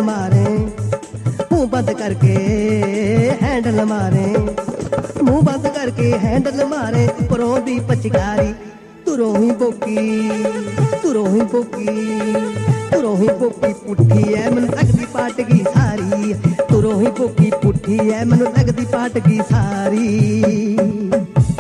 मारे, मुंह बंद करके हैंडल मारे, मुंह बंद करके हैंडल मारे, परों दी पचकारी तुरों ही बोकी, तुरों ही बोकी, तुरों ही बोकी पुट्ठी है मैनू लगदी पाट गई सारी, तुरों ही बोकी पुट्ठी है मैनू लगदी पाट गई सारी।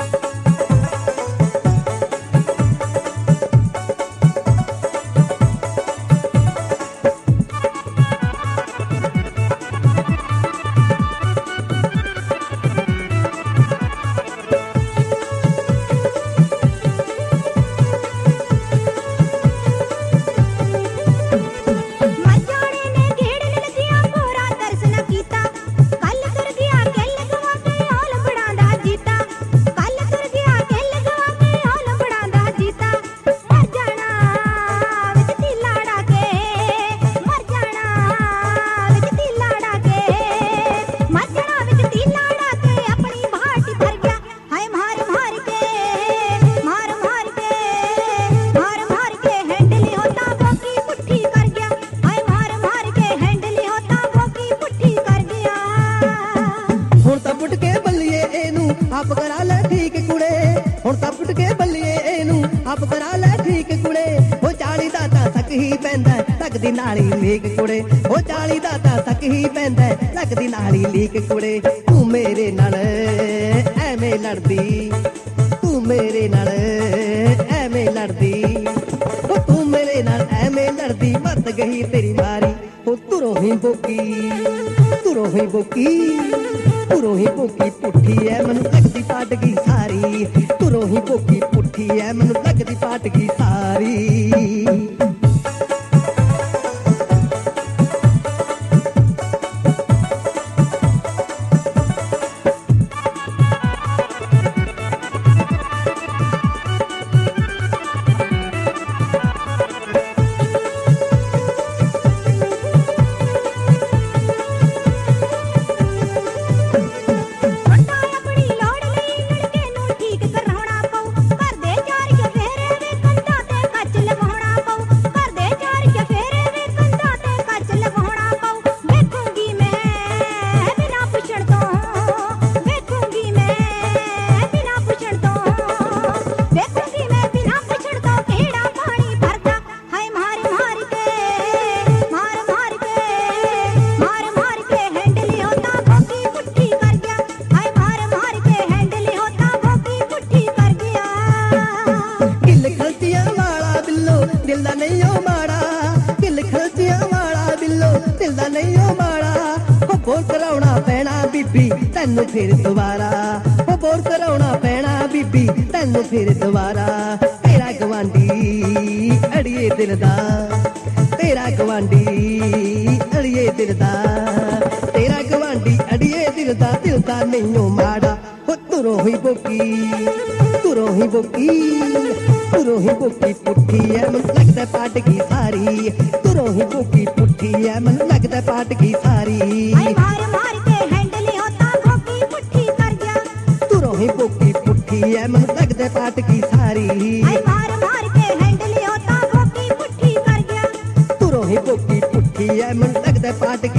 आप करा ले ठीक कुड़े, हुण तां पुट के बल्लिए एनू आप करा ले ठीक कुड़े, हो 40 दा तां तक ही पैंदा लगदी नाली लीक कुड़े, हो 40 दा तां तक ही पैंदा लगदी नाली लीक कुड़े। तू मेरे नाल ऐवें लड़दी, तू मेरे नाल ऐवें लड़दी, हो तू मेरे नाल ऐवें लड़दी, मत गई तेरी मारी, हो तुरों ही बोकी, तुरों ही बोकी, तुरों ही बोकी पुट्ठी है मैनू लगदी पाट गई सारी, तुरों ही बोकी पुट्ठी है मैनू लगदी पाट गई सारी। दिल दा नहीं ओ माड़ा, दिल खलचियां वाला बिल्लो दिल दा नहीं ओ माड़ा, हो बोर कराउणा पैना बीबी तैनू फिर दोबारा, हो बोर कराउणा पैना बीबी तैनू फिर दोबारा। तेरा गवांडी अड़िए दिल दा, तेरा गवांडी अड़िए दिल दा, तेरा गवांडी अड़िए दिल दा नहीं ओ माड़ा, हो तुरों ही बोकी, तुरों ही बोकी, तुरों ही बोकी पुट्ठी है मैनू लगदा पाट गई सारी, तुरों ही बोकी पुट्ठी है मैनू लगदा पाट गई सारी। मार मार के हैंडल होता बोकी पुट्ठी कर गया, तुरों ही बोकी पुट्ठी है मैनू लगदा पाट गई सारी। मार मार के हैंडल होता बोकी पुट्ठी कर गया, तुरों ही बोकी पुट्ठी है मैनू लगदा पाट